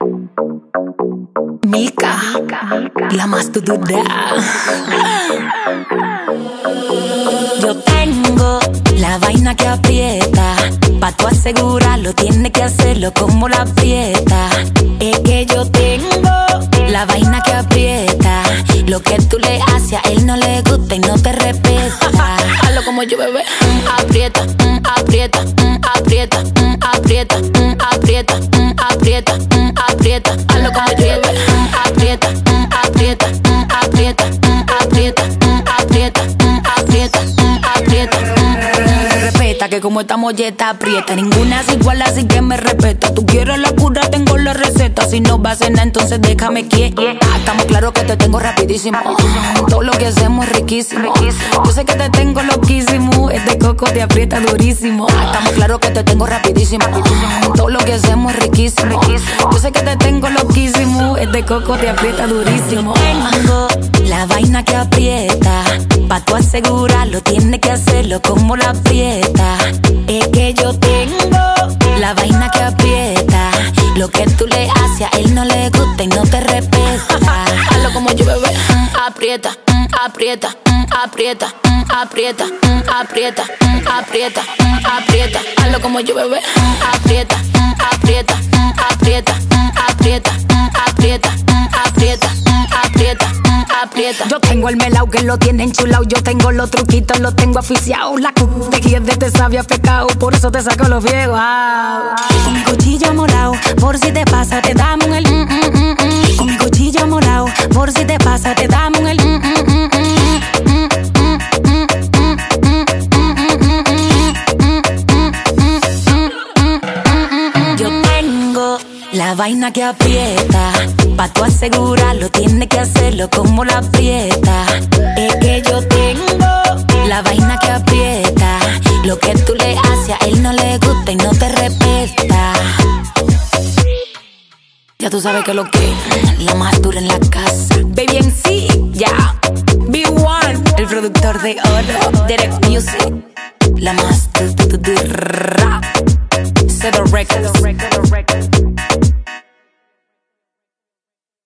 Milka, la más dura. Yo tengo la vaina que aprieta. Pa' tú asegurarlo, tienes que hacerlo como la aprieta. Es que yo tengo la vaina que aprieta. Lo que tú le haces a él no le gusta y no te respeta. Hazlo como yo, bebé. Aprieta, aprieta, aprieta, aprieta, aprieta, aprieta, aprieta. Hazlo como yo, bebé. Aprieta, aprieta, aprieta, aprieta, aprieta, aprieta, aprieta. Respeta que como esta molleta aprieta, ninguna es igual, así que me respeta. Tú quieres la cura, tengo la receta. Si no vas a cenar, entonces déjame quieta. Estamos claros que te tengo rapidísimo. Todo lo que hacemos es riquísimo. Yo sé que te tengo loquísimo. Este coco te aprieta durísimo. Estamos claros que te tengo rapidísimo. Todo lo que hacemos es riquísimo. Yo sé que te tengo loquísimo. Este coco te aprieta durísimo. Tengo la vaina que aprieta. Pa' tú asegurarlo, tienes que hacerlo como la aprieta. Es que yo tengo la vaina que aprieta. Lo que tú le haces a él no le gusta y no te respeta. Hazlo como yo, bebé. Aprieta, aprieta, aprieta, aprieta, aprieta, aprieta, aprieta. Hazlo como yo, bebé. Aprieta, aprieta, aprieta, aprieta, aprieta, aprieta, aprieta, aprieta. Yo tengo el melao que lo tiene enchulao. Yo tengo los truquitos, los tengo aficiados. La de te sabía pecado, por eso te saco los viejos. Con mi cuchillo morado, por si te pasa, te damos el Con mi cuchillo morado, por si te pasa, te damos el Yo tengo la vaina que aprieta. Pa' tú asegurarlo, tienes que hacerlo como la aprieta. Es que yo tengo la vaina que aprieta. Lo que tú le haces a él no le gusta y no te respeta. Ya tú sabes que lo que la más dura en la casa. Baby en sí, ya. B1, el productor de oro. Derek Music, la más